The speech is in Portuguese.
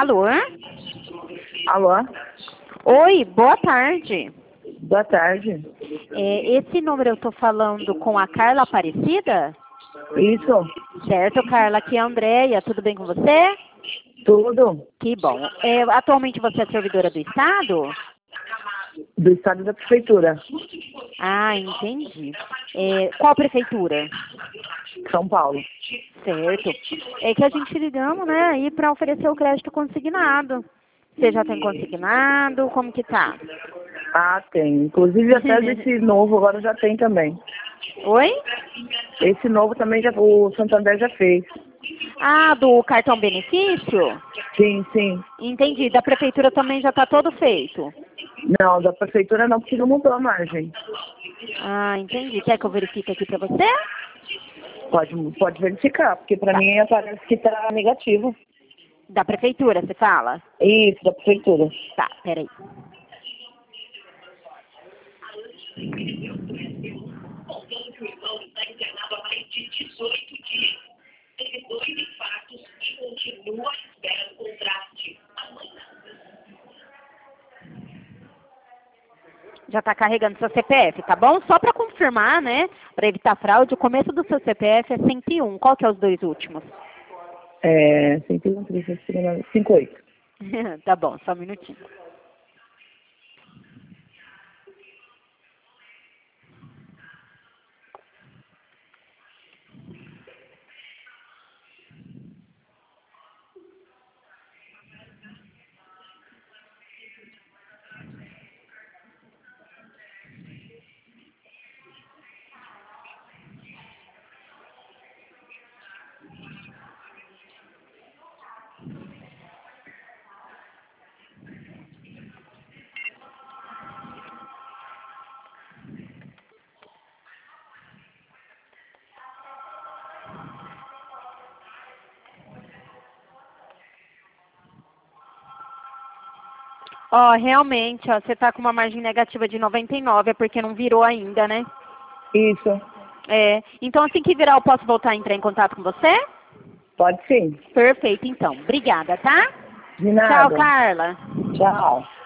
Alô? Alô? Oi, boa tarde. Boa tarde. Esse número eu tô falando com a Carla Aparecida? Isso? Certo, Carla, aqui é a Andréia, tudo bem com você? Tudo? Que bom. Atualmente você é servidora do Estado? Do estado da prefeitura. Ah, entendi. Qual prefeitura? São Paulo. Certo. É que a gente ligamos, né, aí para oferecer o crédito consignado. Você já tem consignado? Como que tá? Ah, tem. Inclusive até esse novo agora já tem também. Oi? Esse novo também já, o Santander já fez. Ah, do cartão benefício? Sim, sim. Entendi. Da prefeitura também já está todo feito. Não, da prefeitura não, porque não mudou a margem. Ah, entendi. Quer que eu verifique aqui para você? Pode verificar, porque para Tá. mim parece que tá negativo. Da prefeitura, você fala? Isso, da prefeitura. Tá, peraí. Já está carregando seu CPF, tá bom? Só para confirmar, né? Para evitar fraude, o começo do seu CPF é 101. Qual que é os dois últimos? 101, 58. Tá bom, só um minutinho. Ó, realmente, ó, você tá com uma margem negativa de 99, é porque não virou ainda, né? Isso. Então assim que virar, eu posso voltar a entrar em contato com você? Pode sim. Perfeito, então. Obrigada, tá? De Tchau, nada. Carla. Tchau.